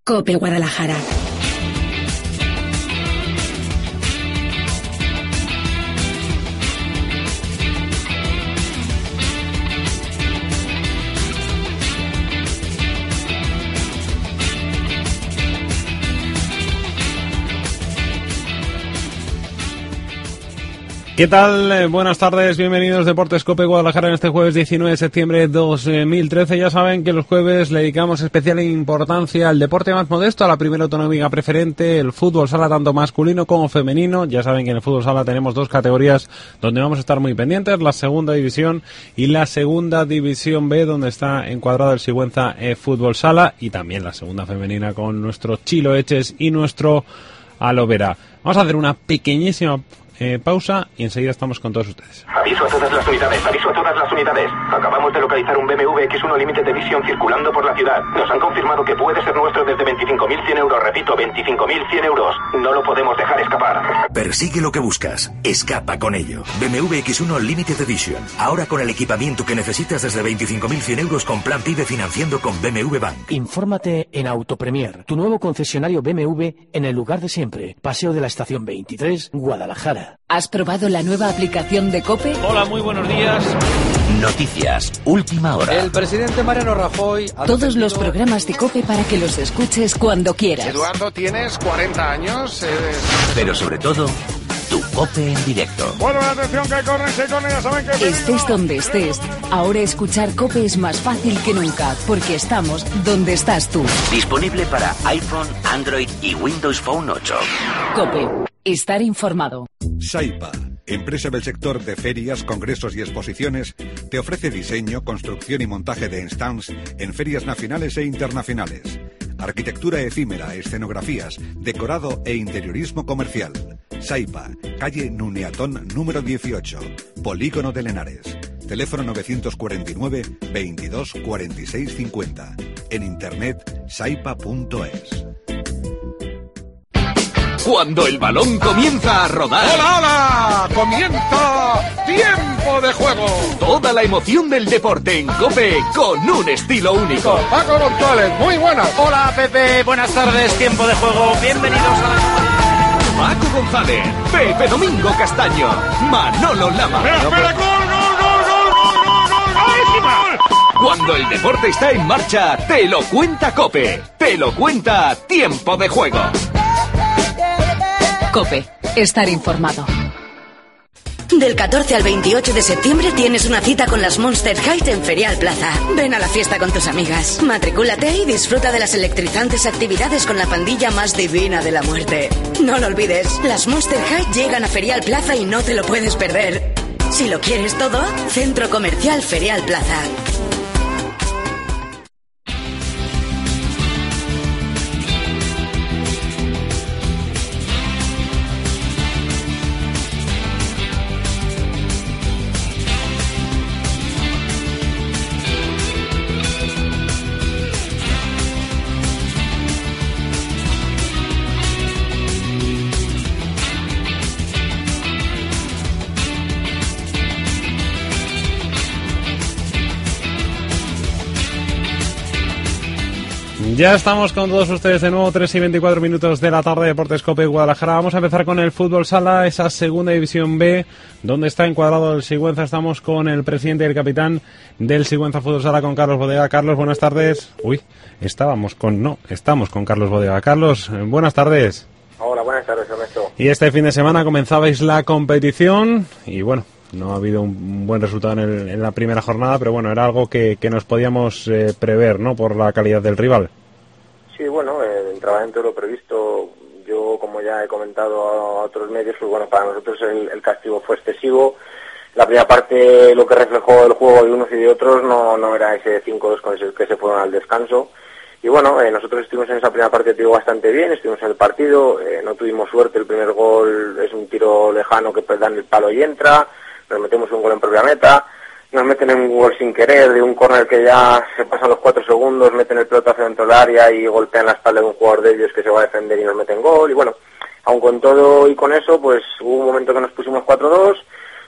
COPE Guadalajara. ¿Qué tal? Buenas tardes, bienvenidos Deportes COPE Guadalajara en este jueves 19 de septiembre de 2013. Ya saben que los jueves le dedicamos especial importancia al deporte más modesto, a la primera autonómica preferente, el fútbol sala tanto masculino como femenino. Ya saben que en el fútbol sala tenemos dos categorías donde vamos a estar muy pendientes, la segunda división y la segunda división B, donde está encuadrado el Sigüenza Fútbol Sala, y también la segunda femenina con nuestro Chilo Eches y nuestro Alovera. Vamos a hacer una pequeñísima pausa y enseguida estamos con todos ustedes. Aviso a todas las unidades, aviso a todas las unidades. Acabamos de localizar un BMW X1 Limited Edition circulando por la ciudad. Nos han confirmado que puede ser nuestro desde 25.100 euros. Repito, 25.100 euros. No lo podemos dejar escapar. Persigue lo que buscas. Escapa con ello. BMW X1 Limited Edition. Ahora con el equipamiento que necesitas desde 25.100 euros con plan PIB financiando con BMW Bank. Infórmate en Autopremier, tu nuevo concesionario BMW en el lugar de siempre. Paseo de la Estación 23, Guadalajara. ¿Has probado la nueva aplicación de COPE? Hola, muy buenos días. Noticias, última hora. El presidente Mariano Rajoy ha Todos defendido... los programas de COPE para que los escuches cuando quieras. Eduardo, tienes 40 años. Pero sobre todo, tu COPE en directo. Bueno, atención, que corren, ya saben que... Estés donde estés, ahora escuchar COPE es más fácil que nunca, porque estamos donde estás tú. Disponible para iPhone, Android y Windows Phone 8. COPE, estar informado. Saipa, empresa del sector de ferias, congresos y exposiciones, te ofrece diseño, construcción y montaje de stands en ferias nacionales e internacionales. Arquitectura efímera, escenografías, decorado e interiorismo comercial. Saipa, calle Nuneatón número 18, Polígono de Lenares. Teléfono 949 22 46 50. En internet saipa.es. Cuando el balón comienza a rodar... ¡Hola, hola! ¡Comienza Tiempo de Juego! Toda la emoción del deporte en COPE con un estilo único. Paco González, muy buenas. Hola, Pepe, buenas tardes, Tiempo de Juego. Bienvenidos a la... Paco González, Pepe Domingo Castaño, Manolo Lama. ¡Espera! ¡Gol! Cuando el deporte está en marcha, te lo cuenta COPE. Te lo cuenta Tiempo de Juego. COPE, estar informado. Del 14 al 28 de septiembre tienes una cita con las Monster High en Ferial Plaza. Ven a la fiesta con tus amigas. Matricúlate y disfruta de las electrizantes actividades con la pandilla más divina de la muerte. No lo olvides, las Monster High llegan a Ferial Plaza y no te lo puedes perder. Si lo quieres todo, Centro Comercial Ferial Plaza. Ya estamos con todos ustedes de nuevo, 3 y 24 minutos de la tarde, Deportes COPE Guadalajara. Vamos a empezar con el fútbol sala, esa segunda división B, donde está encuadrado el Sigüenza. Estamos con el presidente y el capitán del Sigüenza Fútbol Sala, con Carlos Bodega. Carlos, buenas tardes. Estamos con Carlos Bodega. Carlos, buenas tardes. Hola, buenas tardes, Ernesto. Y este fin de semana comenzabais la competición y bueno, no ha habido un buen resultado en la primera jornada, pero bueno, era algo que nos podíamos prever, ¿no?, por la calidad del rival. Sí, bueno, entraba dentro de lo previsto. Yo, como ya he comentado a otros medios, pues bueno, para nosotros el castigo fue excesivo. La primera parte, lo que reflejó el juego de unos y de otros, no era ese 5-2 con el que se fueron al descanso. Y bueno, nosotros estuvimos en esa primera parte, bastante bien, estuvimos en el partido, no tuvimos suerte, el primer gol es un tiro lejano que dan el palo y entra, nos metemos un gol en propia meta, nos meten en un gol sin querer, de un córner que ya se pasan los 4 segundos, meten el pelotazo dentro del área y golpean la espalda de un jugador de ellos que se va a defender y nos meten gol. Y bueno, aun con todo y con eso, pues hubo un momento que nos pusimos 4-2,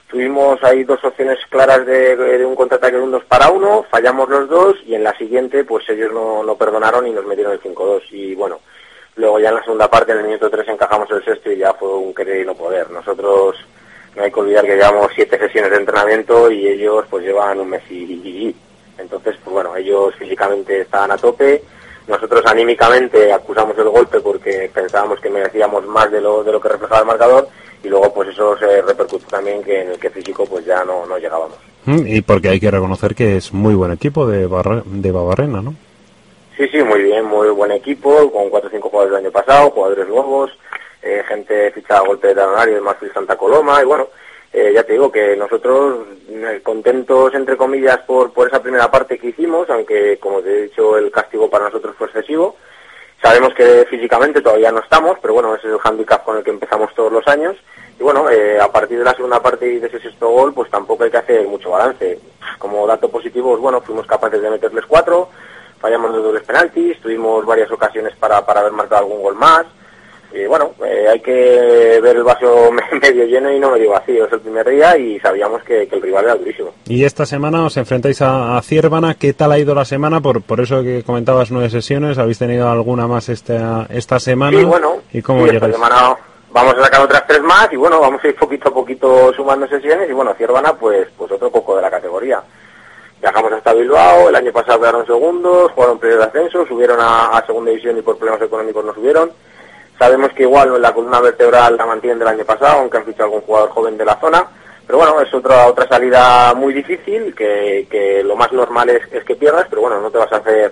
Tuvimos ahí 2 opciones claras de un contraataque de un 2 para 1, fallamos los 2 y en la siguiente pues ellos no perdonaron y nos metieron el 5-2 y bueno, luego ya en la segunda parte, en el minuto 3 encajamos el sexto y ya fue un querer y no poder. Nosotros no hay que olvidar que llevamos 7 sesiones de entrenamiento y ellos pues llevan un mes y entonces pues bueno, ellos físicamente estaban a tope, nosotros anímicamente acusamos el golpe porque pensábamos que merecíamos más de lo que reflejaba el marcador. Y luego pues eso se repercutió también que en el que físico pues ya no llegábamos. Y porque hay que reconocer que es muy buen equipo de Babarrena, ¿no? Sí, muy bien, muy buen equipo, con 4 o 5 jugadores del año pasado, jugadores nuevos, gente fichada a golpe de talonario de Marfil Santa Coloma, y bueno, ya te digo que nosotros contentos entre comillas por esa primera parte que hicimos, aunque como te he dicho el castigo para nosotros fue excesivo. Sabemos que físicamente todavía no estamos, pero bueno, ese es el hándicap con el que empezamos todos los años. Y bueno, a partir de la segunda parte y de ese sexto gol, pues tampoco hay que hacer mucho balance. Como dato positivo, pues bueno, fuimos capaces de meterles 4, fallamos 2 dobles penaltis, tuvimos varias ocasiones para haber marcado algún gol más. Y bueno, hay que ver el vaso medio lleno y no medio vacío. Es el primer día y sabíamos que el rival era durísimo. Y esta semana os enfrentáis a Ciervana. ¿Qué tal ha ido la semana? Por eso que comentabas 9 sesiones, ¿habéis tenido alguna más esta semana? Sí, bueno, ¿y cómo llegáis? Esta semana vamos a sacar otras 3 más y bueno, vamos a ir poquito a poquito sumando sesiones y bueno, Ciervana pues otro poco de la categoría. Viajamos hasta Bilbao, el año pasado quedaron segundos, jugaron periodo de ascenso, subieron a segunda división y por problemas económicos no subieron. Sabemos que igual la columna vertebral la mantienen del año pasado, aunque han fichado algún jugador joven de la zona. Pero bueno, es otra salida muy difícil, que lo más normal es que pierdas, pero bueno, no te vas a hacer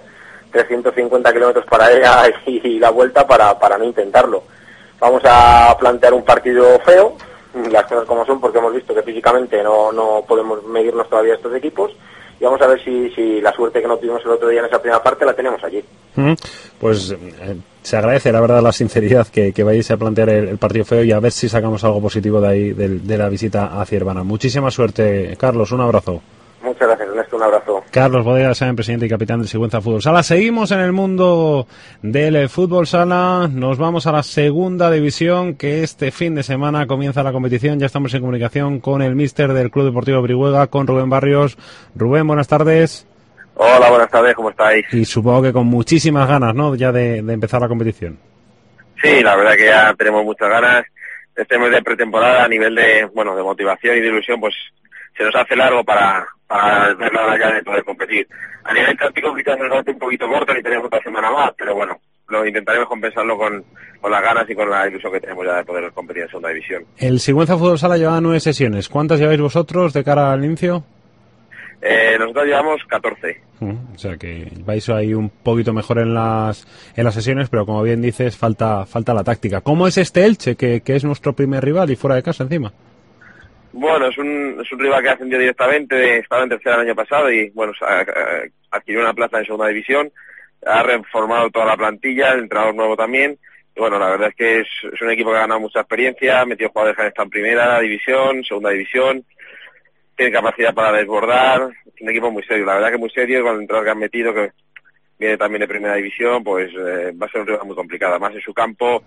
350 kilómetros para ella y la vuelta para no intentarlo. Vamos a plantear un partido feo, las cosas como son, porque hemos visto que físicamente no podemos medirnos todavía a estos equipos. Y vamos a ver si la suerte que no tuvimos el otro día en esa primera parte la tenemos allí. Pues se agradece la verdad la sinceridad que vayáis a plantear el partido feo y a ver si sacamos algo positivo de ahí de la visita a Ciervana. Muchísima suerte, Carlos, un abrazo. Muchas gracias, Ernesto, un abrazo. Carlos Bodegas, presidente y capitán del Sigüenza Fútbol Sala. Seguimos en el mundo del fútbol sala. Nos vamos a la segunda división, que este fin de semana comienza la competición. Ya estamos en comunicación con el míster del Club Deportivo Brihuega, con Rubén Barrios. Rubén, buenas tardes. Hola, buenas tardes, ¿cómo estáis? Y supongo que con muchísimas ganas, ¿no?, ya de empezar la competición. Sí, la verdad que ya tenemos muchas ganas. Este mes de pretemporada, a nivel de motivación y de ilusión, pues se nos hace largo para ver la hora ya de poder competir. A nivel táctico quizás nos hace un poquito corto y tenemos otra semana más, pero bueno, lo intentaremos compensarlo con las ganas y con la ilusión que tenemos ya de poder competir en segunda división. El Sigüenza Fútbol Sala lleva 9 sesiones. ¿Cuántas lleváis vosotros de cara al inicio? Nosotros llevamos 14. O sea que vais ahí un poquito mejor en las sesiones, pero como bien dices, falta la táctica. ¿Cómo es este Elche, que es nuestro primer rival y fuera de casa encima? Bueno, es un rival que ascendió directamente, estaba en tercera el año pasado y bueno, adquirió una plaza en segunda división, ha reformado toda la plantilla, el entrenador nuevo también, y bueno, la verdad es que es un equipo que ha ganado mucha experiencia, ha metido jugadores que han estado en primera división, segunda división, tiene capacidad para desbordar, es un equipo muy serio, la verdad que muy serio, con el entrenador que han metido, que viene también de primera división, pues va a ser un rival muy complicado, además en su campo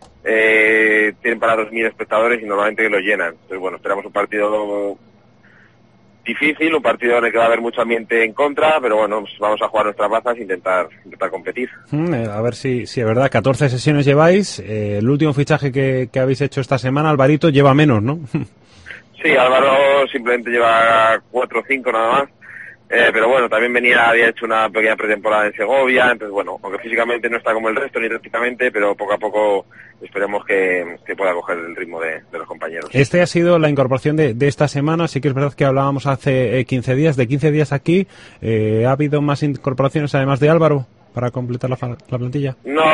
tienen para 2.000 espectadores y normalmente lo llenan. Entonces bueno, esperamos un partido difícil, un partido en el que va a haber mucho ambiente en contra, pero bueno, pues vamos a jugar nuestras bazas e intentar competir. A ver si es verdad, 14 sesiones lleváis, el último fichaje que habéis hecho esta semana, Alvarito, lleva menos, ¿no? Sí, Álvaro simplemente lleva 4 o 5 nada más. Pero bueno, también había hecho una pequeña pretemporada en Segovia, entonces bueno, aunque físicamente no está como el resto ni tácticamente, pero poco a poco esperemos que pueda coger el ritmo de los compañeros. Este ha sido la incorporación de esta semana, sí que es verdad que hablábamos hace 15 días, de 15 días aquí, ¿ha habido más incorporaciones además de Álvaro para completar la plantilla? No,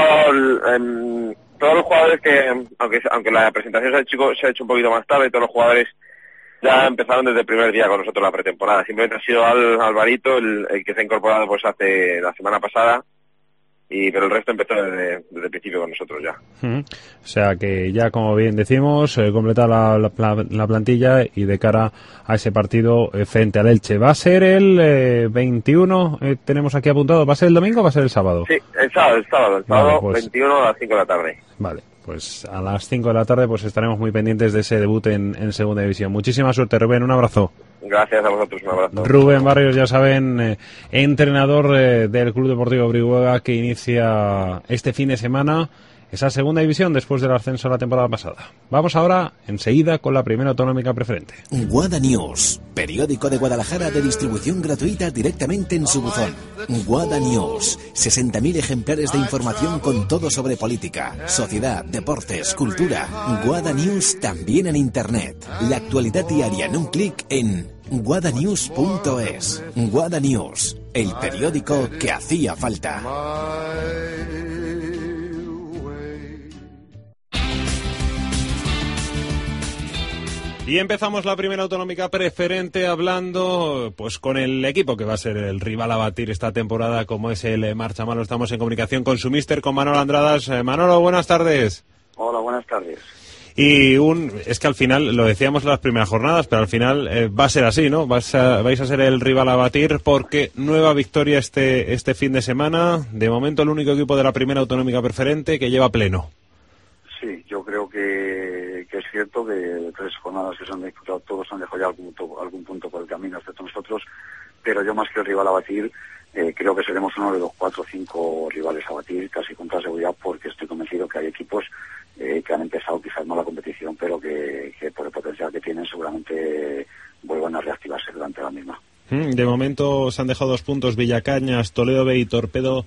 todos los jugadores que, aunque la presentación se ha hecho un poquito más tarde, todos los jugadores ya empezaron desde el primer día con nosotros la pretemporada. Simplemente ha sido Alvarito el que se ha incorporado pues hace la semana pasada, pero el resto empezó desde el principio con nosotros ya. O sea que ya, como bien decimos, completa la plantilla y de cara a ese partido frente al Elche. ¿Va a ser el 21? Tenemos aquí apuntado. ¿Va a ser el domingo o va a ser el sábado? Sí, el sábado, vale, pues 21 a las 5 de la tarde. Vale. pues a las 5 de la tarde pues estaremos muy pendientes de ese debut en Segunda División. Muchísima suerte, Rubén, un abrazo. Gracias a vosotros, un abrazo. Rubén Barrios, ya saben, entrenador del Club Deportivo Brihuega, que inicia este fin de semana esa Segunda División después del ascenso de la temporada pasada. Vamos ahora enseguida con la primera autonómica preferente. Guada News, periódico de Guadalajara de distribución gratuita directamente en su buzón. Guada News, 60.000 ejemplares de información con todo sobre política, sociedad, deportes, cultura. Guada News también en internet. La actualidad diaria en un clic en guadanews.es. Guada News, el periódico que hacía falta. Y empezamos la primera autonómica preferente hablando pues con el equipo que va a ser el rival a batir esta temporada, como es el Marchamalo. Estamos en comunicación con su míster, con Manolo Andradas. Manolo, buenas tardes. Hola, buenas tardes. Y es que al final, lo decíamos en las primeras jornadas, pero al final va a ser así, ¿no? Vais a ser el rival a batir porque nueva victoria este fin de semana. De momento el único equipo de la primera autonómica preferente que lleva pleno. Sí, yo creo que es cierto que de 3 jornadas que se han disputado todos han dejado ya algún punto por el camino, excepto nosotros, pero yo más que el rival a batir, creo que seremos uno de los 4 o 5 rivales a batir, casi con toda seguridad, porque estoy convencido que hay equipos que han empezado quizás mal la competición, pero que por el potencial que tienen seguramente vuelvan a reactivarse durante la misma. De momento se han dejado 2 puntos Villacañas, Toledo B y Torpedo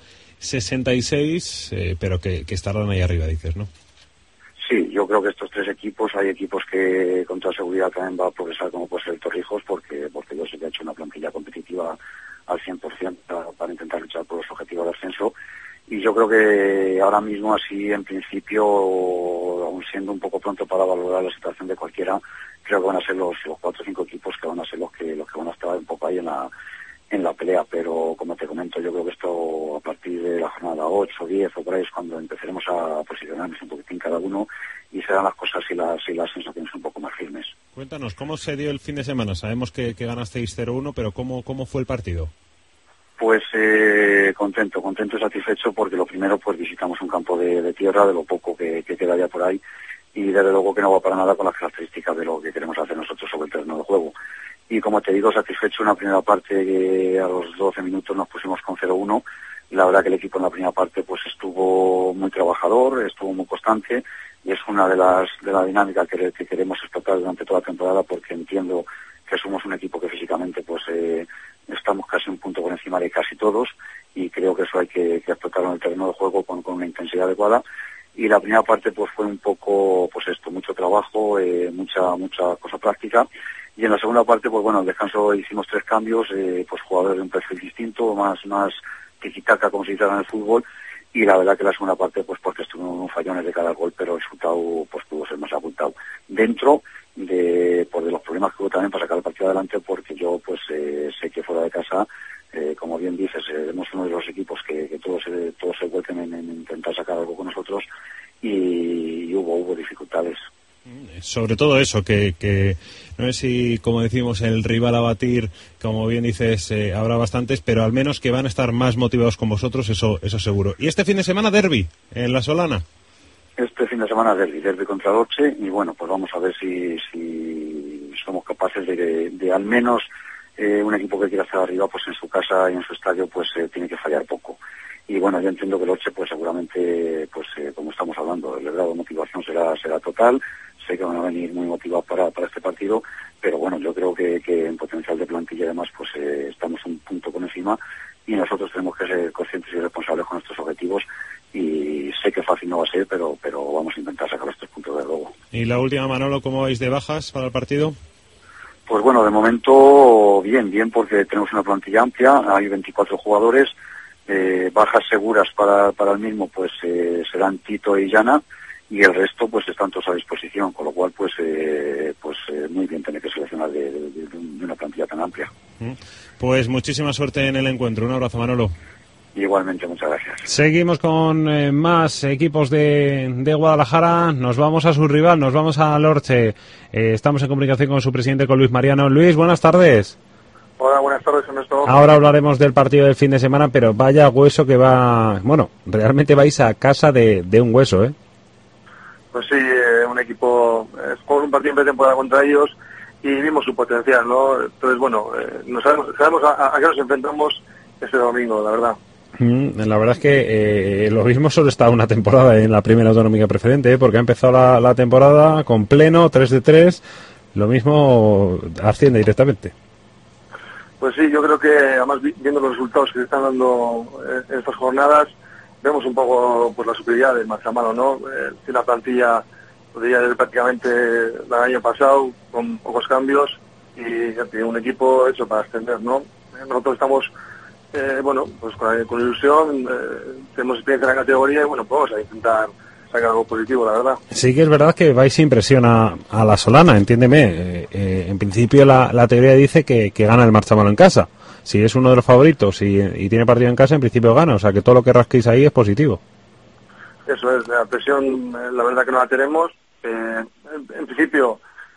66, pero que estarán ahí arriba, dices, ¿no? Sí, yo creo que estos 3 equipos, hay equipos que con toda seguridad también va a progresar, como puede ser el Torrijos, porque yo sé que ha hecho una plantilla competitiva al 100% para intentar luchar por los objetivos de ascenso. Y yo creo que ahora mismo, así en principio, aún siendo un poco pronto para valorar la situación de cualquiera, creo que van a ser los 4 o 5 equipos que van a ser los que van a estar un poco ahí en la pelea, pero como te comento, yo creo que esto a partir de la jornada 8 o 10 o por ahí es cuando empezaremos a posicionarnos un poquitín cada uno y serán las cosas y las sensaciones un poco más firmes. Cuéntanos, ¿cómo se dio el fin de semana? Sabemos que ganasteis 0-1, pero ¿cómo fue el partido? Pues contento y satisfecho, porque lo primero, pues visitamos un campo de tierra, de lo poco que queda ya por ahí, y desde luego que no va para nada con las características de lo que queremos hacer nosotros sobre el terreno de juego. Y como te digo, satisfecho. Una primera parte que a los 12 minutos nos pusimos con 0-1. La verdad que el equipo en la primera parte pues estuvo muy trabajador, estuvo muy constante, y es una de la dinámica que queremos explotar durante toda la temporada, porque entiendo que somos un equipo que físicamente pues estamos casi un punto por encima de casi todos, y creo que eso hay que explotarlo en el terreno de juego con una intensidad adecuada. Y la primera parte pues fue un poco pues mucho trabajo, mucha cosa práctica. Y en la segunda parte, pues bueno, al descanso hicimos 3 cambios, pues jugadores de un perfil distinto, más tiki-taka, como se dice en el fútbol, y la verdad que la segunda parte, pues porque estuvieron fallones de cada gol, pero el resultado pues pudo ser más abultado. Dentro de los problemas que hubo también para sacar el partido adelante, porque yo pues sé que fuera de casa, como bien dices, somos uno de los equipos que todos se vuelquen en intentar sacar algo con nosotros, y hubo dificultades. Sobre todo eso, que no sé si, como decimos, el rival a batir, como bien dices, habrá bastantes, pero al menos que van a estar más motivados con vosotros, eso seguro. Y este fin de semana, derbi en La Solana. Este fin de semana derbi contra Orche, y bueno, pues vamos a ver si somos capaces de al menos un equipo que quiera estar arriba, pues en su casa y en su estadio, pues tiene que fallar poco. Y bueno, yo entiendo que el Orche, pues seguramente, pues como estamos hablando, el grado de motivación será total. Sé que van a venir muy motivados para este partido, pero bueno, yo creo que en potencial de plantilla además pues estamos un punto por encima, y nosotros tenemos que ser conscientes y responsables con nuestros objetivos, y sé que fácil no va a ser, pero vamos a intentar sacar los 3 puntos de luego. Y la última, Manolo, ¿cómo vais de bajas para el partido? Pues bueno, de momento bien, porque tenemos una plantilla amplia, hay 24 jugadores, bajas seguras para el mismo pues serán Tito y Llana, y el resto pues están todos a disposición, con lo cual pues muy bien tener que seleccionar de una plantilla tan amplia. Pues muchísima suerte en el encuentro. Un abrazo, Manolo. Igualmente, muchas gracias. Seguimos con más equipos de Guadalajara. Nos vamos a su rival, nos vamos a Orche. Estamos en comunicación con su presidente, con Luis Mariano. Luis, buenas tardes. Hola, buenas tardes, Ernesto. Ahora hablaremos del partido del fin de semana, pero vaya hueso que va... Bueno, realmente vais a casa de un hueso, ¿eh? Pues sí, un equipo, jugamos un partido en pretemporada contra ellos y vimos su potencial, ¿no? Entonces, bueno, sabemos a qué nos enfrentamos este domingo, la verdad. La verdad es que lo mismo solo está una temporada en la primera autonómica preferente, porque ha empezado la temporada con pleno, 3 de 3, lo mismo asciende directamente. Pues sí, yo creo que además viendo los resultados que se están dando en estas jornadas, vemos un poco pues la superioridad del Marzamalo, ¿no? Tiene una plantilla, podría ser prácticamente la del año pasado, con pocos cambios, y ya tiene un equipo hecho para ascender, ¿no? Nosotros estamos, bueno, pues con ilusión, tenemos experiencia en la categoría y bueno, pues vamos a intentar sacar algo positivo, la verdad. Sí que es verdad que vais sin presión a la Solana, entiéndeme. En principio la teoría dice que gana el Marzamalo en casa. Si es uno de los favoritos y tiene partido en casa, en principio gana. O sea que todo lo que rasquéis ahí es positivo. Eso es, la presión, la verdad que no la tenemos. En principio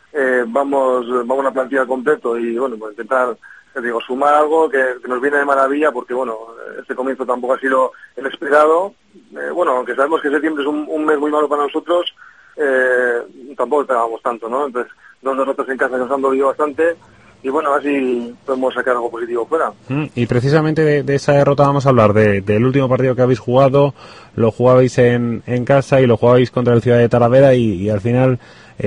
vamos a una plantilla completo y bueno, pues intentar, sumar algo que nos viene de maravilla, porque bueno, este comienzo tampoco ha sido el esperado. Bueno, aunque sabemos que septiembre es un mes muy malo para nosotros, tampoco esperábamos tanto, ¿no? Entonces, nosotros en casa nos han dolido bastante y bueno, así podemos sacar algo positivo fuera. Y precisamente de esa derrota vamos a hablar, del último partido que habéis jugado. Lo jugabais en casa y lo jugabais contra el Ciudad de Talavera y al final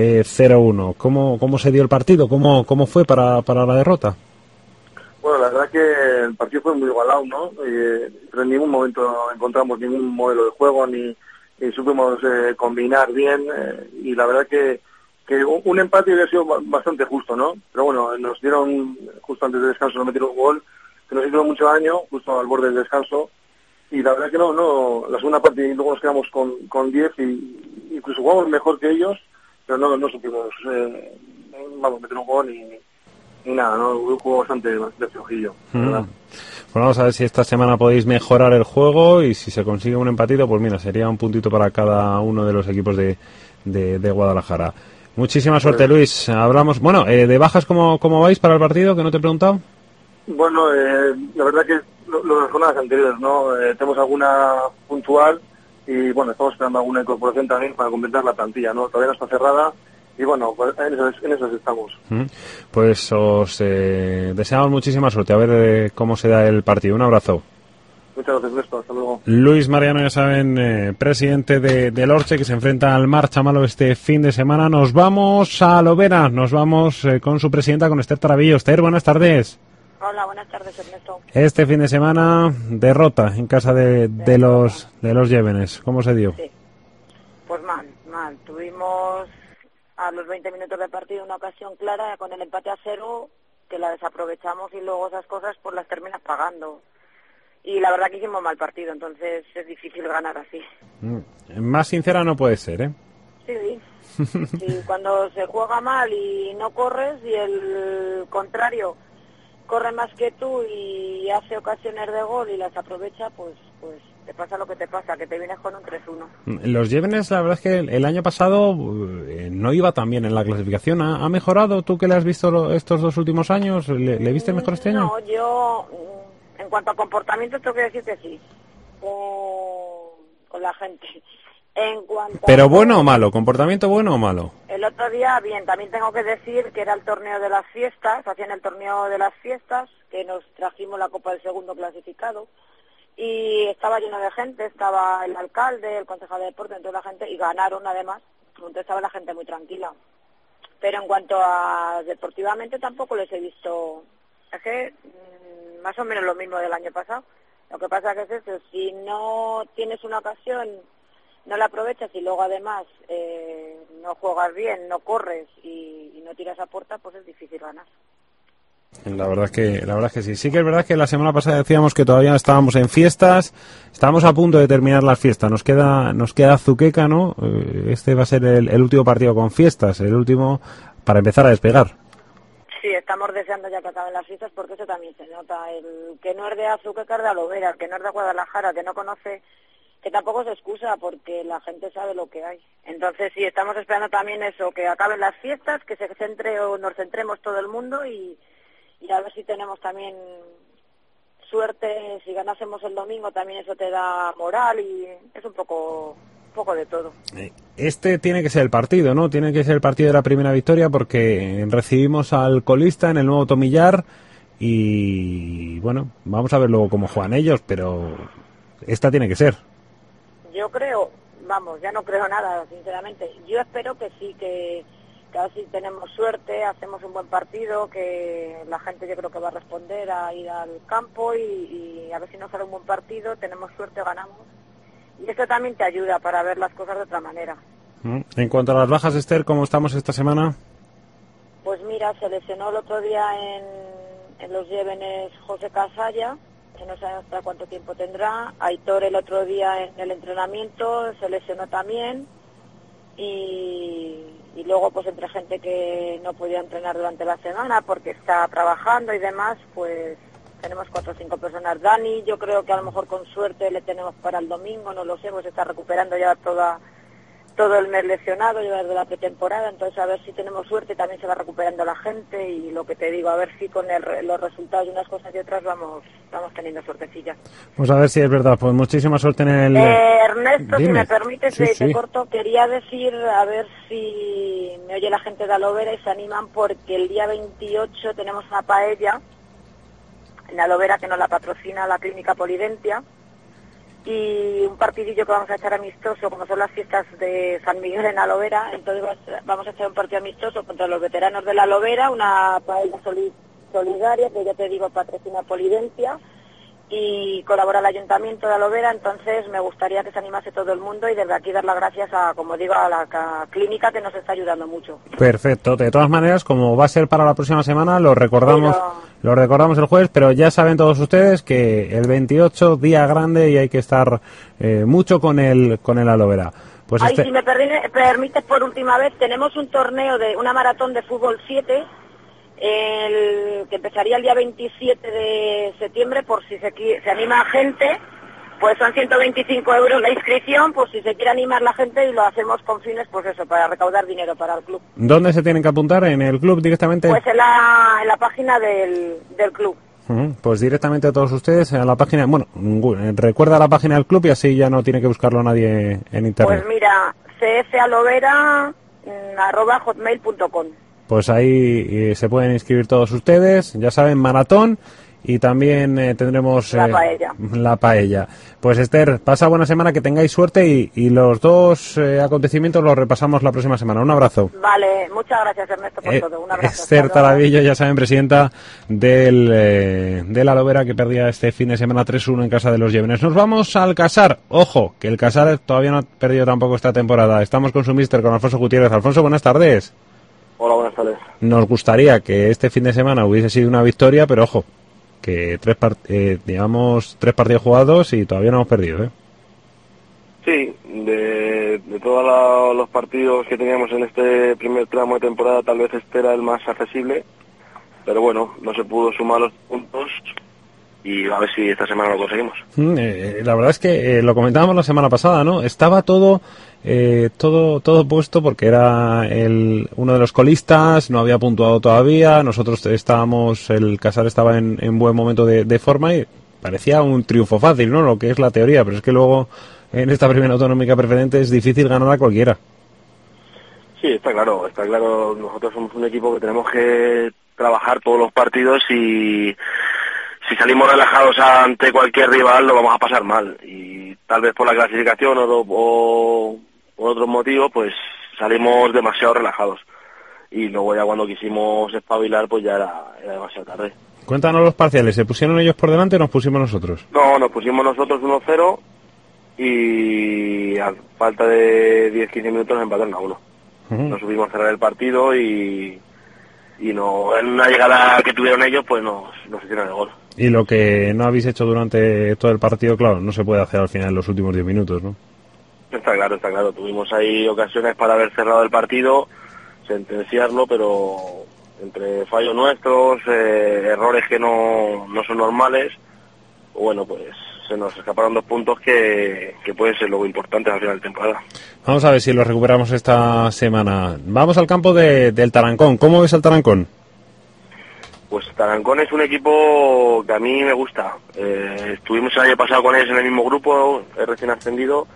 0-1. ¿Cómo se dio el partido? ¿Cómo fue para la derrota? Bueno, la verdad que el partido fue muy igualado, ¿no? Pero en ningún momento encontramos ningún modelo de juego ni supimos combinar bien y la verdad que un empate hubiera sido bastante justo, ¿no? Pero bueno, nos dieron, justo antes del descanso, nos metieron un gol que nos hizo mucho daño, justo al borde del descanso, y la verdad que no, la segunda parte y luego nos quedamos con 10 y incluso jugamos mejor que ellos, pero no supimos meter un gol ni nada, ¿no? Un juego bastante flojillo, ¿verdad? Pues vamos a ver si esta semana podéis mejorar el juego y si se consigue un empatito, pues mira, sería un puntito para cada uno de los equipos de Guadalajara. Muchísima suerte, Luis. Hablamos, bueno, de bajas, ¿cómo vais para el partido? Que no te he preguntado. Bueno, la verdad que lo de las jornadas anteriores, ¿no? Tenemos alguna puntual y bueno, estamos esperando alguna incorporación también para completar la plantilla, ¿no? Todavía no está cerrada y bueno, pues en esas estamos. Pues os deseamos muchísima suerte. A ver cómo se da el partido. Un abrazo. Muchas gracias, Néstor. Hasta luego. Luis Mariano, ya saben, presidente del Orche, que se enfrenta al Marzamalo este fin de semana. Nos vamos a Lovera, nos vamos con su presidenta, con Esther Tarabillo. Esther, buenas tardes. Hola, buenas tardes, Ernesto. Este fin de semana, derrota en casa de los Llévenes. ¿Cómo se dio? Sí. Pues mal. Tuvimos a los 20 minutos de partido una ocasión clara con el empate a 0, que la desaprovechamos y luego esas cosas pues las terminas pagando. Y la verdad que hicimos mal partido, entonces es difícil ganar así. Más sincera no puede ser, ¿eh? Sí. Sí, cuando se juega mal y no corres y el contrario corre más que tú y hace ocasiones de gol y las aprovecha, pues te pasa lo que te pasa, que te vienes con un 3-1. Los Llévenes, la verdad es que el año pasado no iba tan bien en la clasificación. ¿Ha mejorado tú que le has visto estos 2 últimos años? ¿Le viste mejor este año? No, yo... En cuanto a comportamiento, tengo que decir que sí, con la gente. En cuanto ¿Pero bueno o malo? ¿Comportamiento bueno o malo? El otro día, bien, también tengo que decir que era el torneo de las fiestas, hacían el torneo de las fiestas, que nos trajimos la copa del segundo clasificado, y estaba lleno de gente, estaba el alcalde, el concejal de deporte, toda la gente, y ganaron además, entonces estaba la gente muy tranquila. Pero en cuanto a deportivamente tampoco les he visto... Es que más o menos lo mismo del año pasado. Lo que pasa que es eso, si no tienes una ocasión, no la aprovechas y luego además no juegas bien, no corres y no tiras a puerta, pues es difícil ganar. La verdad es que sí. Sí que es verdad que la semana pasada decíamos que todavía estábamos en fiestas, estábamos a punto de terminar las fiestas. Nos queda Azuqueca, ¿no? Este va a ser el último partido con fiestas, el último para empezar a despegar. Sí, estamos deseando ya que acaben las fiestas porque eso también se nota. El que no es de Azuqueca es de Alovera, el que no es de Guadalajara, que no conoce, que tampoco se excusa porque la gente sabe lo que hay. Entonces sí, estamos esperando también eso, que acaben las fiestas, que se centre o nos centremos todo el mundo y a ver si tenemos también suerte. Si ganásemos el domingo también eso te da moral y es un poco poco de todo. Este tiene que ser el partido, ¿no? Tiene que ser el partido de la primera victoria porque recibimos al colista en el nuevo Tomillar y, bueno, vamos a ver luego cómo juegan ellos, pero esta tiene que ser. Yo creo, vamos, ya no creo nada, sinceramente. Yo espero que sí, que a ver si tenemos suerte, hacemos un buen partido, que la gente yo creo que va a responder a ir al campo y a ver si nos sale un buen partido, tenemos suerte, ganamos. Y esto también te ayuda para ver las cosas de otra manera. En cuanto a las bajas, Esther, ¿cómo estamos esta semana? Pues mira, se lesionó el otro día en los Llévenes José Casalla, que no sabemos hasta cuánto tiempo tendrá. Aitor el otro día en el entrenamiento se lesionó también. Y luego pues entre gente que no podía entrenar durante la semana porque está trabajando y demás, pues tenemos 4 o 5 personas. Dani, yo creo que a lo mejor con suerte le tenemos para el domingo, no lo sé, pues está recuperando ya todo el mes lesionado, ya desde la pretemporada, entonces a ver si tenemos suerte, también se va recuperando la gente y lo que te digo, a ver si con los resultados de unas cosas y otras vamos teniendo suertecilla. Pues a ver si es verdad, pues muchísima suerte en el... Ernesto, Dime. si me permites, Sí, te sí. corto, quería decir, a ver si me oye la gente de Alovera y se animan porque el día 28 tenemos una paella en Alovera que nos la patrocina la Clínica Polidentia y un partidillo que vamos a echar amistoso, como son las fiestas de San Miguel en Alovera, entonces vamos a hacer un partido amistoso contra los veteranos de la Alovera, una paella solidaria que ya te digo patrocina Polidentia y colabora el Ayuntamiento de Alovera, entonces me gustaría que se animase todo el mundo y desde aquí dar las gracias a, como digo, a la clínica que nos está ayudando mucho. Perfecto, de todas maneras, como va a ser para la próxima semana, lo recordamos el jueves, pero ya saben todos ustedes que el 28, día grande y hay que estar mucho con el Alovera. Pues Si me permites por última vez, tenemos un torneo de una maratón de fútbol 7 que empezaría el día 27 de septiembre, por si se anima gente, pues son 125 euros la inscripción, por si se quiere animar la gente y lo hacemos con fines, pues eso, para recaudar dinero para el club. ¿Dónde se tienen que apuntar? ¿En el club directamente? Pues en la página del club. Pues directamente a todos ustedes a la página, bueno, recuerda la página del club y así ya no tiene que buscarlo nadie en internet. Pues mira, cfalovera@hotmail.com. Pues ahí se pueden inscribir todos ustedes, ya saben, maratón y también tendremos la paella. Pues Esther, pasa buena semana, que tengáis suerte y los dos acontecimientos los repasamos la próxima semana. Un abrazo. Vale, muchas gracias Ernesto por todo. Un abrazo. Esther Tarabillo, ya saben, presidenta del Alovera, que perdía este fin de semana 3-1 en casa de los Llévenes. Nos vamos al Casar. Ojo, que el Casar todavía no ha perdido tampoco esta temporada. Estamos con su míster, con Alfonso Gutiérrez. Alfonso, buenas tardes. Hola, buenas tardes. Nos gustaría que este fin de semana hubiese sido una victoria, pero ojo, que llevamos 3 partidos jugados y todavía no hemos perdido, ¿eh? Sí, de todos los partidos que teníamos en este primer tramo de temporada, tal vez este era el más accesible, pero bueno, no se pudo sumar los puntos y a ver si esta semana lo conseguimos. La verdad es que lo comentábamos la semana pasada, ¿no? Estaba todo puesto porque era uno de los colistas, no había puntuado todavía, nosotros el Casar estaba en buen momento de forma y parecía un triunfo fácil, ¿no? Lo que es la teoría, pero es que luego en esta primera autonómica preferente es difícil ganar a cualquiera. Sí, está claro, nosotros somos un equipo que tenemos que trabajar todos los partidos y si salimos relajados ante cualquier rival lo vamos a pasar mal y tal vez por la clasificación o por otros motivos pues salimos demasiado relajados y luego ya cuando quisimos espabilar pues ya era demasiado tarde. Cuéntanos los parciales, ¿se pusieron ellos por delante o nos pusimos nosotros? No, nos pusimos nosotros 1-0 y a falta de 10-15 minutos nos empataron a 1. Nos subimos a cerrar el partido y no, en una llegada que tuvieron ellos pues nos hicieron el gol. Y lo que no habéis hecho durante todo el partido, claro, no se puede hacer al final en los últimos 10 minutos, ¿no? Está claro. Tuvimos ahí ocasiones para haber cerrado el partido, sentenciarlo, pero entre fallos nuestros, errores que no son normales, bueno, pues se nos escaparon 2 puntos que pueden ser luego importantes al final de temporada. Vamos a ver si lo recuperamos esta semana. Vamos al campo del Tarancón. ¿Cómo ves al Tarancón? Pues Tarancón es un equipo que a mí me gusta. Estuvimos el año pasado con ellos en el mismo grupo, recién ascendido,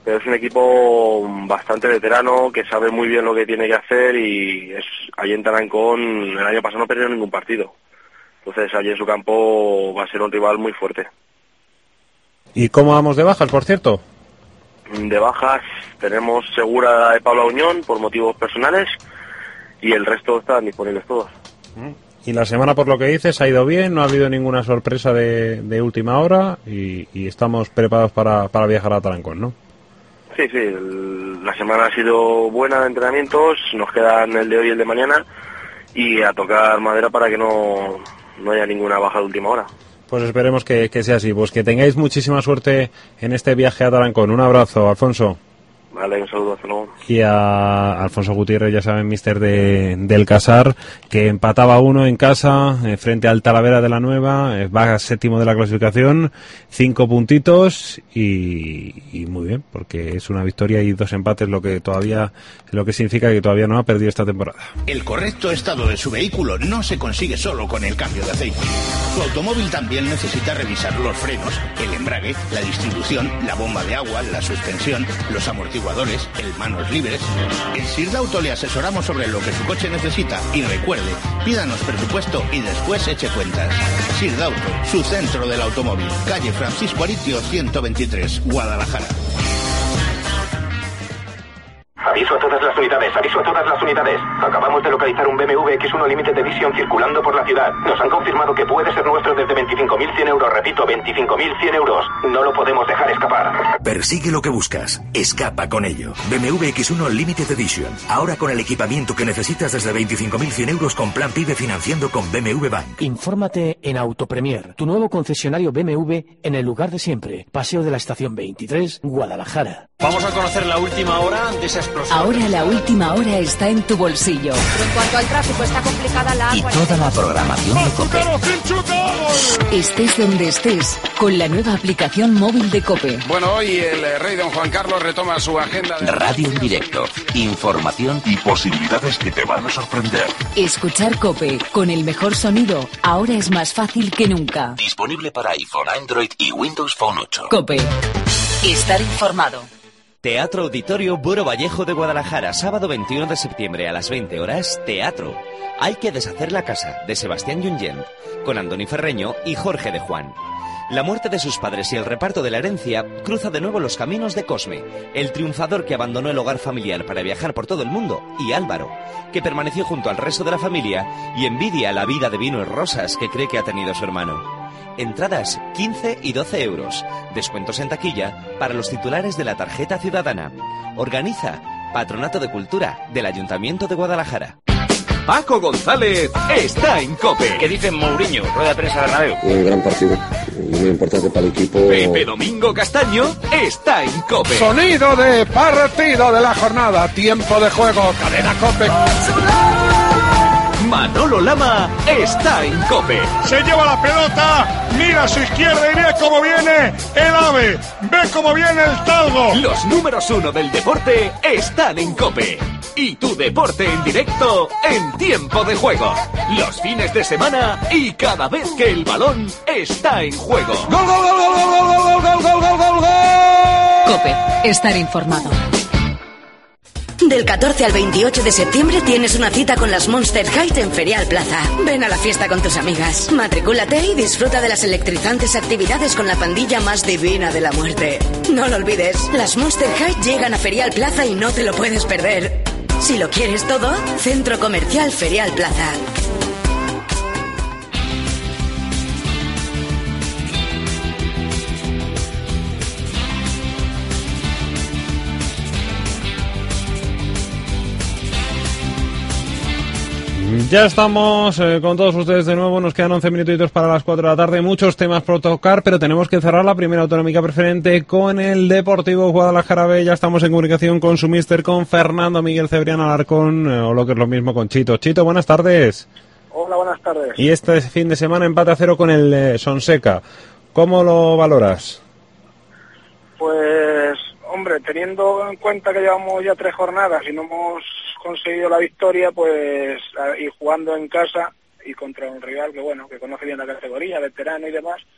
pero es un equipo bastante veterano, que sabe muy bien lo que tiene que hacer, y allí en Tarancón el año pasado no perdió ningún partido. Entonces allí en su campo va a ser un rival muy fuerte. ¿Y cómo vamos de bajas, por cierto? De bajas tenemos segura de Pablo Auñón por motivos personales, y el resto están disponibles todos. Y la semana, por lo que dices, ha ido bien, no ha habido ninguna sorpresa de última hora, y estamos preparados para viajar a Tarancón, ¿no? Sí, la semana ha sido buena de entrenamientos, nos quedan el de hoy y el de mañana, y a tocar madera para que no haya ninguna baja de última hora. Pues esperemos que sea así. Pues que tengáis muchísima suerte en este viaje a Tarancón. Un abrazo, Alfonso. Vale, un saludo, hasta luego. Y a Alfonso Gutiérrez, ya saben, míster del Casar, que empataba 1 en casa frente al Talavera de la Nueva, va a 7º de la clasificación, 5 puntitos y muy bien, porque es una victoria y 2 empates, lo que significa que todavía no ha perdido esta temporada. El correcto estado de su vehículo no se consigue solo con el cambio de aceite. Su automóvil también necesita revisar los frenos, el embrague, la distribución, la bomba de agua, la suspensión, los amortiguadores, el manos libres. En Sirdauto le asesoramos sobre lo que su coche necesita y recuerde, pídanos presupuesto y después eche cuentas. Sirdauto, su centro del automóvil, calle Francisco Aritio 123, Guadalajara. Aviso a todas las unidades, aviso a todas las unidades. Acabamos de localizar un BMW X1 Limited Edition circulando por la ciudad. Nos han confirmado que puede ser nuestro desde 25.100 euros. Repito, 25.100 euros. No lo podemos dejar escapar. Persigue lo que buscas. Escapa con ello. BMW X1 Limited Edition. Ahora con el equipamiento que necesitas desde 25.100 euros con plan PIB financiando con BMW Bank. Infórmate en Autopremier, tu nuevo concesionario BMW en el lugar de siempre. Paseo de la Estación 23, Guadalajara. Vamos a conocer la última hora de esa explosión. Ahora la última hora está en tu bolsillo. Pero en cuanto al tráfico, está complicada la y toda la programación de COPE. Estés donde estés, con la nueva aplicación móvil de COPE. Bueno, hoy el rey don Juan Carlos retoma su agenda de... Radio en directo, información y posibilidades que te van a sorprender. Escuchar COPE con el mejor sonido ahora es más fácil que nunca. Disponible para iPhone, Android y Windows Phone 8. COPE. Estar informado. Teatro Auditorio Buero Vallejo de Guadalajara, sábado 21 de septiembre a las 20 horas, teatro. Hay que deshacer la casa, de Sebastián Junyent, con Andoni Ferreño y Jorge de Juan. La muerte de sus padres y el reparto de la herencia cruza de nuevo los caminos de Cosme, el triunfador que abandonó el hogar familiar para viajar por todo el mundo, y Álvaro, que permaneció junto al resto de la familia y envidia la vida de vino y rosas que cree que ha tenido su hermano. Entradas 15 y 12 euros. Descuentos en taquilla para los titulares de la tarjeta ciudadana. Organiza Patronato de Cultura del Ayuntamiento de Guadalajara. Paco González está en COPE. ¿Qué dice Mourinho? Rueda de prensa Bernabéu. Un gran partido, muy importante para el equipo. Pepe Domingo Castaño está en COPE. Sonido de partido de la jornada. Tiempo de juego. Cadena COPE. Manolo Lama está en COPE. Se lleva la pelota, mira a su izquierda y ve cómo viene el AVE, ve cómo viene el Talgo. Los números 1 del deporte están en COPE. Y tu deporte en directo en tiempo de juego. Los fines de semana y cada vez que el balón está en juego. ¡Gol, gol, gol, gol, gol, gol, gol, gol, gol, gol, gol! COPE. Estar informado. Del 14 al 28 de septiembre tienes una cita con las Monster High en Ferial Plaza. Ven a la fiesta con tus amigas. Matricúlate y disfruta de las electrizantes actividades con la pandilla más divina de la muerte. No lo olvides, las Monster High llegan a Ferial Plaza y no te lo puedes perder. Si lo quieres todo, Centro Comercial Ferial Plaza. Ya estamos con todos ustedes de nuevo, nos quedan 11 minutitos para las 4 de la tarde, muchos temas por tocar, pero tenemos que cerrar la primera autonómica preferente con el Deportivo Guadalajara B. Ya estamos en comunicación con su míster, con Fernando Miguel Cebrián Alarcón, o lo que es lo mismo con Chito. Chito, buenas tardes. Hola, buenas tardes. Y este fin de semana empate a 0 con el Sonseca. ¿Cómo lo valoras? Pues, hombre, teniendo en cuenta que llevamos ya 3 jornadas y no hemos conseguido la victoria, pues, y jugando en casa y contra un rival que, bueno, que conoce bien la categoría, veterano y demás,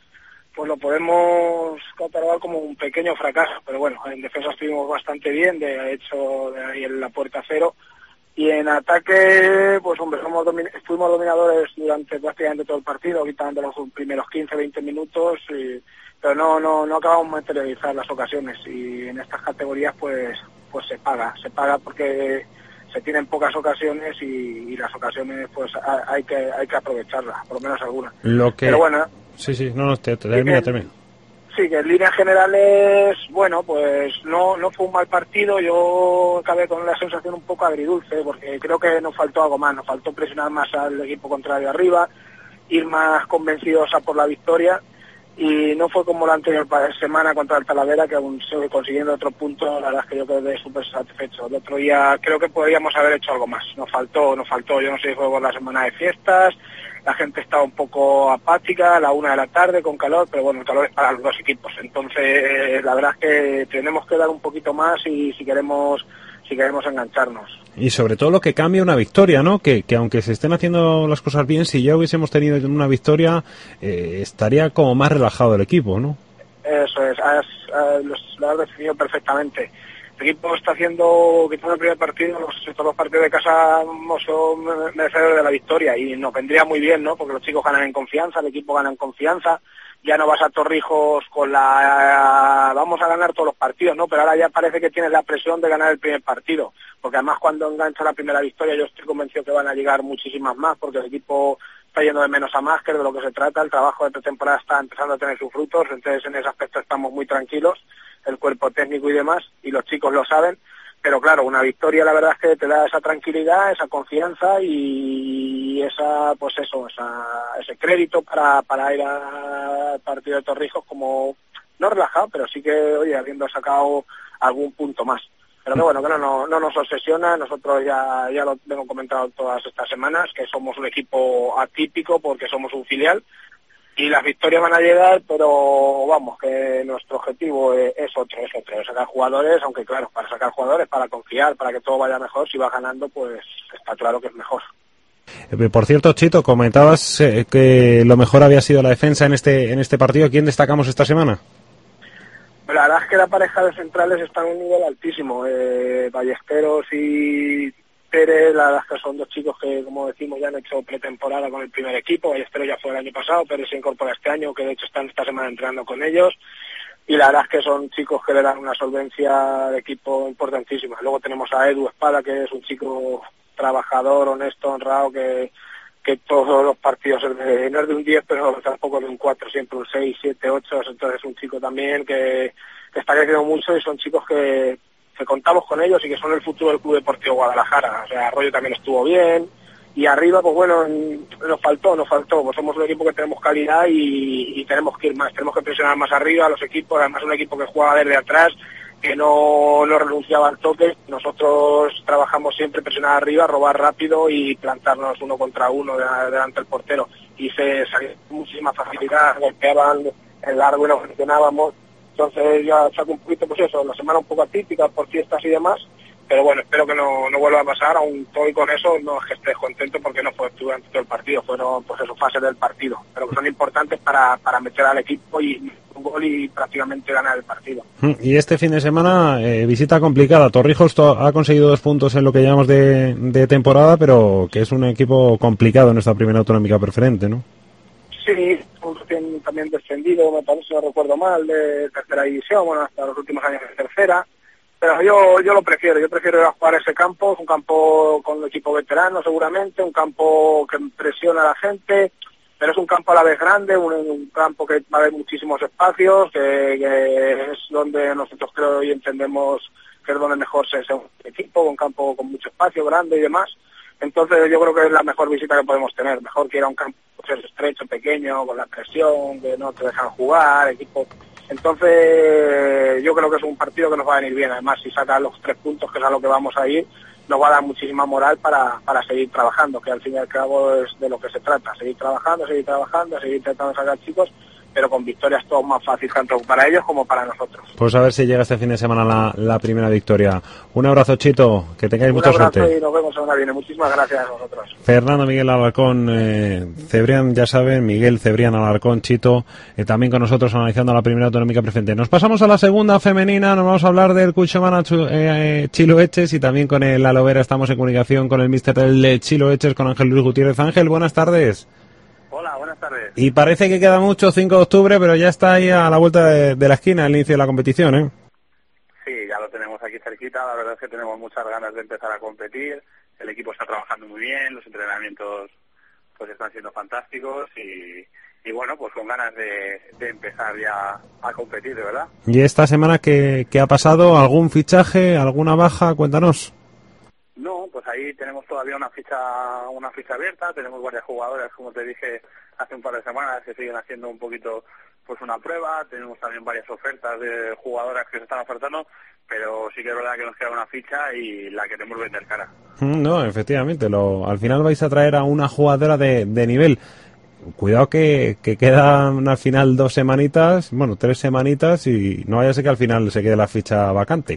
pues lo podemos catalogar como un pequeño fracaso, pero bueno, en defensa estuvimos bastante bien, de hecho de ahí en la puerta cero, y en ataque, pues hombre, fuimos dominadores durante prácticamente todo el partido, quitando los primeros 15-20 minutos, pero no acabamos de materializar las ocasiones, y en estas categorías pues se paga porque se tienen pocas ocasiones y las ocasiones pues hay que aprovecharlas, por lo menos algunas. Pero bueno, termina. Sí, que en líneas generales, bueno, pues no fue un mal partido. Yo acabé con la sensación un poco agridulce, porque creo que nos faltó algo más, nos faltó presionar más al equipo contrario arriba, ir más convencidos a por la victoria, y no fue como la anterior semana contra el Talavera, que aún sigue consiguiendo otro punto. La verdad es que yo quedé súper satisfecho. El otro día creo que podríamos haber hecho algo más, nos faltó. Yo no sé si fue por la semana de fiestas, la gente estaba un poco apática a la 1 de la tarde con calor, pero bueno, el calor es para los dos equipos, entonces la verdad es que tenemos que dar un poquito más y si queremos engancharnos. Y sobre todo lo que cambia una victoria, ¿no? Que aunque se estén haciendo las cosas bien, si ya hubiésemos tenido una victoria, estaría como más relajado el equipo, ¿no? Eso es, lo has definido perfectamente. El equipo está quitando el primer partido, todos los partidos de casa son merecedores de la victoria, y nos vendría muy bien, ¿no? Porque los chicos ganan en confianza, el equipo gana en confianza. Ya no vas a Torrijos con vamos a ganar todos los partidos, ¿no? Pero ahora ya parece que tienes la presión de ganar el primer partido, porque además cuando engancha la primera victoria yo estoy convencido que van a llegar muchísimas más, porque el equipo está yendo de menos a más, que es de lo que se trata. El trabajo de pretemporada está empezando a tener sus frutos, entonces en ese aspecto estamos muy tranquilos, el cuerpo técnico y demás, y los chicos lo saben. Pero claro, una victoria la verdad es que te da esa tranquilidad, esa confianza y ese crédito para ir al partido de Torrijos como, no relajado, pero sí que, oye, habiendo sacado algún punto más. Pero que bueno, que no nos obsesiona. Nosotros ya lo hemos comentado todas estas semanas, que somos un equipo atípico porque somos un filial. Y las victorias van a llegar, pero vamos, que nuestro objetivo es otro, sacar jugadores, aunque claro, para sacar jugadores, para confiar, para que todo vaya mejor. Si va ganando, pues está claro que es mejor. Por cierto, Chito, comentabas que lo mejor había sido la defensa en este partido. ¿Quién destacamos esta semana? La verdad es que la pareja de centrales está en un nivel altísimo. Ballesteros y Pérez, la verdad es que son dos chicos que, como decimos, ya han hecho pretemporada con el primer equipo. Ballesteros ya fue el año pasado, Pérez se incorpora este año, que de hecho están esta semana entrenando con ellos. Y la verdad es que son chicos que le dan una solvencia de equipo importantísima. Luego tenemos a Edu Espada, que es un chico trabajador, honesto, honrado, que todos los partidos, no es de un 10, pero tampoco de un 4, siempre un 6, 7, 8. Entonces es un chico también que está creciendo mucho, y son chicos que contamos con ellos y que son el futuro del Club Deportivo Guadalajara. O sea, Arroyo también estuvo bien, y arriba, pues bueno, nos faltó, pues somos un equipo que tenemos calidad y tenemos que ir más, tenemos que presionar más arriba a los equipos. Además, un equipo que juega desde atrás, que no renunciaba al toque. Nosotros trabajamos siempre presionar arriba, robar rápido y plantarnos uno contra uno delante del portero, y se salió muchísima facilidad, golpeaban el largo y no funcionábamos. Entonces ya saco un poquito, pues eso, la semana un poco atípica por fiestas y demás, pero bueno, espero que no vuelva a pasar. Aún estoy con eso, no es que esté contento porque no fue durante todo el partido, fueron pues eso, fases del partido, pero que son importantes para meter al equipo y un gol y prácticamente ganar el partido. Y este fin de semana, visita complicada. Torrijos ha conseguido 2 puntos en lo que llevamos de temporada, pero que es un equipo complicado en esta primera autonómica preferente, ¿no? Sí, un recién también descendido, me parece, no recuerdo mal, de tercera división, bueno, hasta los últimos años de tercera. Pero yo lo prefiero, ir a jugar ese campo. Es un campo con un equipo veterano seguramente, un campo que presiona a la gente, pero es un campo a la vez grande, un campo que va a haber muchísimos espacios, que es donde nosotros creo y entendemos que es donde mejor se un equipo, un campo con mucho espacio, grande y demás. Entonces yo creo que es la mejor visita que podemos tener, mejor que ir a un campo estrecho, pequeño, con la presión, que no te dejan jugar, equipo. Entonces yo creo que es un partido que nos va a venir bien. Además, si saca los 3 puntos, que es a lo que vamos a ir, nos va a dar muchísima moral para seguir trabajando, que al fin y al cabo es de lo que se trata, seguir trabajando, seguir tratando de sacar chicos pero con victorias todo más fácil, tanto para ellos como para nosotros. Pues a ver si llega este fin de semana la primera victoria. Un abrazo, Chito, que tengáis mucha suerte. Un abrazo y nos vemos semana viene. Muchísimas gracias a vosotros. Fernando Miguel Alarcón, Cebrián, ya saben, Miguel Cebrián Alarcón, Chito, también con nosotros analizando la primera autonómica preferente. Nos pasamos a la segunda femenina, nos vamos a hablar del Cuchomana Chilo Eches y también con el Aloe Vera estamos en comunicación con el míster del Chilo Eches, con Ángel Luis Gutiérrez. Ángel, buenas tardes. Hola, buenas tardes. Y parece que queda mucho, 5 de octubre, pero ya está ahí a la vuelta de la esquina el inicio de la competición, ¿eh? Sí, ya lo tenemos aquí cerquita, la verdad es que tenemos muchas ganas de empezar a competir, el equipo está trabajando muy bien, los entrenamientos pues están siendo fantásticos y bueno, pues con ganas de empezar ya a competir, de verdad. ¿Y esta semana qué ha pasado? ¿Algún fichaje? ¿Alguna baja? Cuéntanos. No, pues ahí tenemos todavía una ficha abierta, tenemos varias jugadoras, como te dije hace un par de semanas, que siguen haciendo un poquito pues una prueba, tenemos también varias ofertas de jugadoras que se están ofertando, pero sí que es verdad que nos queda una ficha y la queremos vender cara. No, efectivamente, al final vais a traer a una jugadora de nivel. Cuidado que quedan al final 2 semanitas, bueno, 3 semanitas y no vaya a ser que al final se quede la ficha vacante.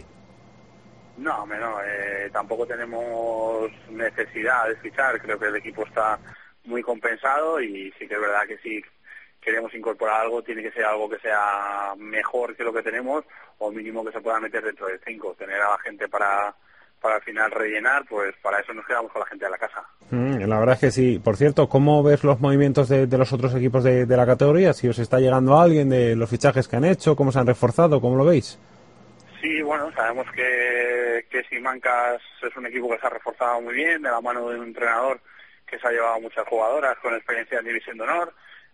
No, tampoco tenemos necesidad de fichar, creo que el equipo está muy compensado y sí que es verdad que si queremos incorporar algo tiene que ser algo que sea mejor que lo que tenemos o mínimo que se pueda meter dentro de 5, tener a la gente para al final rellenar, pues para eso nos quedamos con la gente de la casa. La verdad es que sí. Por cierto, ¿cómo ves los movimientos de los otros equipos de la categoría? Si os está llegando alguien de los fichajes que han hecho, cómo se han reforzado, ¿cómo lo veis? Sí, bueno, sabemos que Simancas es un equipo que se ha reforzado muy bien, de la mano de un entrenador que se ha llevado muchas jugadoras con experiencia en División de Honor.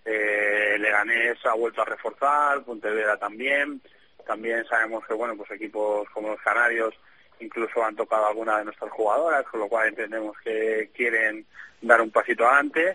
Leganés ha vuelto a reforzar, Pontevedra también sabemos que bueno, pues equipos como los Canarios incluso han tocado alguna de nuestras jugadoras, con lo cual entendemos que quieren dar un pasito adelante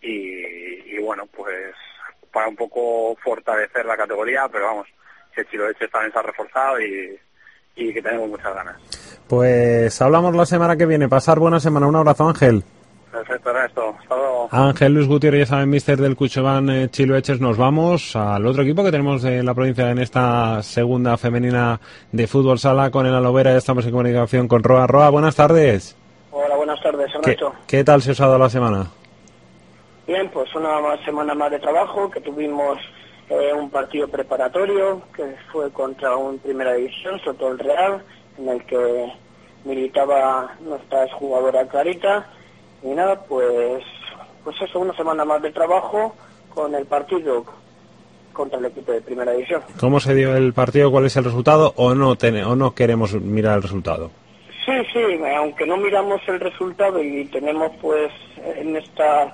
y bueno, pues para un poco fortalecer la categoría, pero vamos, que el Chilo Eches también se ha reforzado y que tenemos muchas ganas. Pues hablamos la semana que viene. Pasar buena semana. Un abrazo, Ángel. Perfecto, Ernesto. Hasta luego. Ángel Luis Gutiérrez, ya saben, míster del Cuchobán Chilo Eches. Nos vamos al otro equipo que tenemos de la provincia en esta segunda femenina de fútbol sala con el Aloe Vera. Ya estamos en comunicación con Roa. Roa, buenas tardes. Hola, buenas tardes, Ernesto. ¿Qué tal se os ha dado la semana? Bien, pues una semana más de trabajo, que tuvimos un partido preparatorio que fue contra un Primera División, Soto el Real, en el que militaba nuestra exjugadora Clarita. Y nada, pues eso, una semana más de trabajo con el partido contra el equipo de Primera División. ¿Cómo se dio el partido? ¿Cuál es el resultado? ¿O no queremos mirar el resultado? Sí, aunque no miramos el resultado y tenemos pues en esta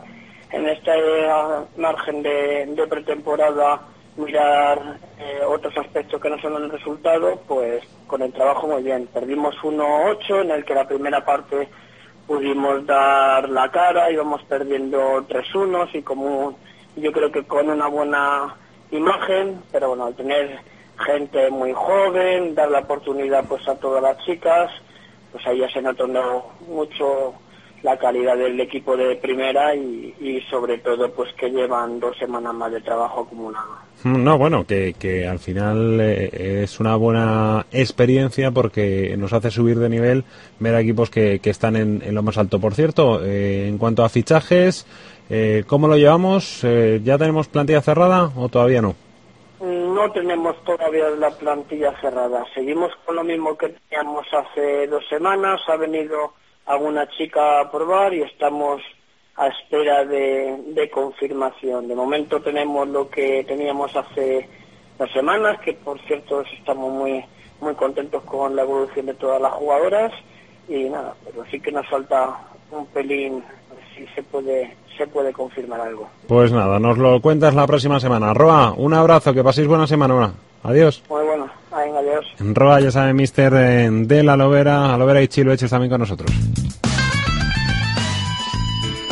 margen de pretemporada mirar otros aspectos que no son el resultado, pues con el trabajo muy bien. Perdimos 1-8, en el que la primera parte pudimos dar la cara, íbamos perdiendo 3-1 y como yo creo que con una buena imagen, pero bueno, al tener gente muy joven, dar la oportunidad pues a todas las chicas, pues ahí ya se notó mucho la calidad del equipo de primera y sobre todo pues que llevan 2 semanas más de trabajo acumulado. No, bueno, que al final es una buena experiencia porque nos hace subir de nivel ver a equipos que están en lo más alto. Por cierto, en cuanto a fichajes, ¿cómo lo llevamos? ¿Ya tenemos plantilla cerrada o todavía no? No tenemos todavía la plantilla cerrada. Seguimos con lo mismo que teníamos hace 2 semanas. Ha venido alguna chica a probar y estamos a espera de confirmación. De momento tenemos lo que teníamos hace 2 semanas, que por cierto estamos muy contentos con la evolución de todas las jugadoras y nada, pero sí que nos falta un pelín, si se puede confirmar algo. Pues nada, nos lo cuentas la próxima semana. Roa, un abrazo, que paséis buena semana. Adiós. Muy bueno, adiós. Roa, ya sabe, míster del Aloe Vera y Chilo Eches también con nosotros.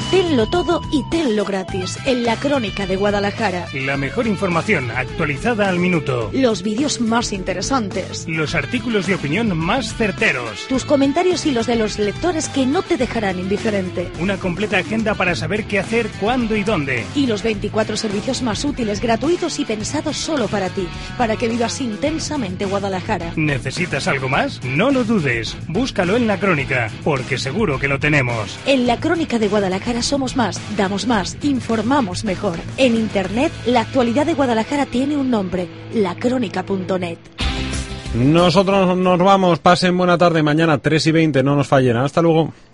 Tenlo todo y tenlo gratis en La Crónica de Guadalajara. La mejor información actualizada al minuto. Los vídeos más interesantes. Los artículos de opinión más certeros. Tus comentarios y los de los lectores que no te dejarán indiferente. Una completa agenda para saber qué hacer, cuándo y dónde. Y los 24 servicios más útiles, gratuitos y pensados solo para ti, para que vivas intensamente Guadalajara. ¿Necesitas algo más? No lo dudes. Búscalo en La Crónica, porque seguro que lo tenemos. En La Crónica de Guadalajara somos más, damos más, informamos mejor. En Internet, la actualidad de Guadalajara tiene un nombre: lacrónica.net. Nosotros nos vamos, pasen buena tarde, mañana 3:20, no nos fallen, hasta luego.